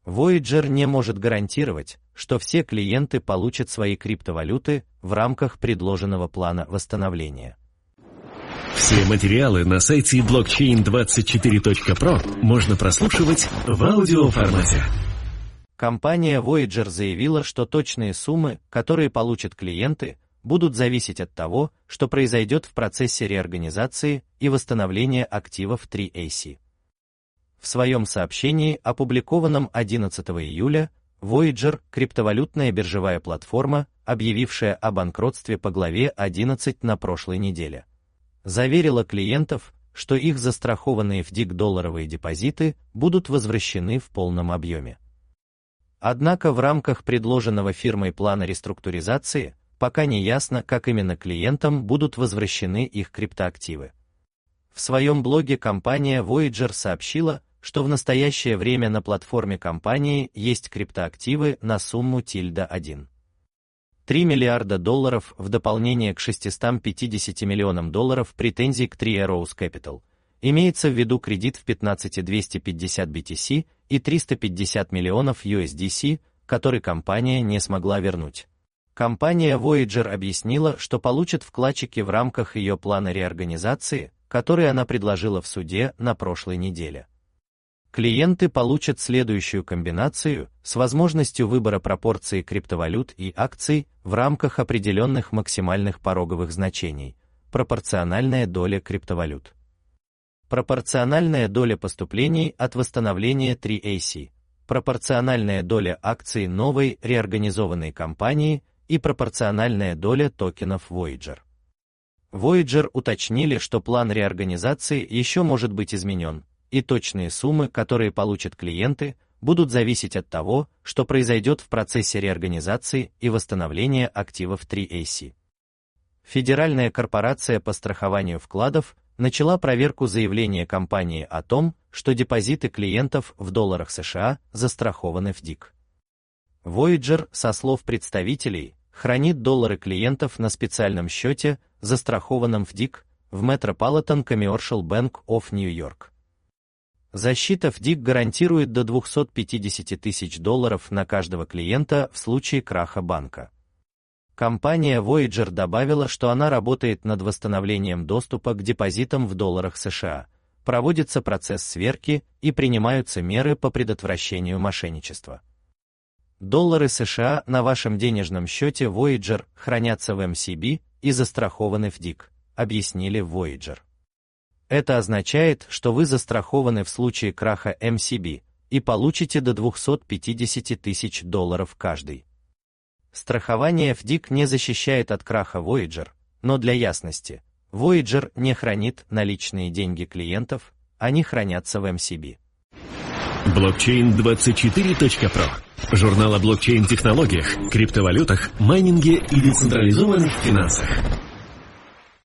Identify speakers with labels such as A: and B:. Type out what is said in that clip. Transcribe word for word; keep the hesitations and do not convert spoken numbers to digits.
A: Voyager не может гарантировать, что все клиенты получат свои криптовалюты в рамках предложенного плана восстановления.
B: Все материалы на сайте блокчейн двадцать четыре точка про можно прослушивать в аудиоформате.
A: Компания Voyager заявила, что точные суммы, которые получат клиенты, будут зависеть от того, что произойдет в процессе реорганизации и восстановления активов три эй си. В своем сообщении, опубликованном одиннадцатого июля, Voyager, криптовалютная биржевая платформа, объявившая о банкротстве по главе одиннадцать на прошлой неделе, заверила клиентов, что их застрахованные в дик долларовые депозиты будут возвращены в полном объеме. Однако в рамках предложенного фирмой плана реструктуризации пока не ясно, как именно клиентам будут возвращены их криптоактивы. В своем блоге компания Voyager сообщила, что в настоящее время на платформе компании есть криптоактивы на сумму тильда один. три миллиарда долларов в дополнение к шестистам пятидесяти миллионам долларов претензий к Three Arrows Capital. Имеется в виду кредит в пятнадцать тысяч двести пятьдесят би ти си и триста пятьдесят миллионов ю эс ди си, который компания не смогла вернуть. Компания Voyager объяснила, что получит вкладчики в рамках ее плана реорганизации, который она предложила в суде на прошлой неделе. Клиенты получат следующую комбинацию с возможностью выбора пропорции криптовалют и акций в рамках определенных максимальных пороговых значений, пропорциональная доля криптовалют. Пропорциональная доля поступлений от восстановления три эй си, пропорциональная доля акций новой реорганизованной компании и пропорциональная доля токенов Voyager. Voyager уточнили, что план реорганизации еще может быть изменен, и точные суммы, которые получат клиенты, будут зависеть от того, что произойдет в процессе реорганизации и восстановления активов три эй си. Федеральная корпорация по страхованию вкладов начала проверку заявления компании о том, что депозиты клиентов в долларах США застрахованы в дик. Voyager, со слов представителей, хранит доллары клиентов на специальном счете, застрахованном в дик, в Metropolitan Commercial Bank of New York. Защита в дик гарантирует до двухсот пятидесяти тысяч долларов на каждого клиента в случае краха банка. Компания Voyager добавила, что она работает над восстановлением доступа к депозитам в долларах США, проводится процесс сверки и принимаются меры по предотвращению мошенничества. Доллары США на вашем денежном счете Voyager хранятся в эм си би и застрахованы в дик, объяснили в Voyager. Это означает, что вы застрахованы в случае краха эм си би и получите до двухсот пятидесяти тысяч долларов каждый. Страхование в дик не защищает от краха Voyager, но для ясности, Voyager не хранит наличные деньги клиентов, они хранятся в эм си би.
B: блокчейн двадцать четыре точка про. Журнал о блокчейн-технологиях, криптовалютах, майнинге и децентрализованных финансах.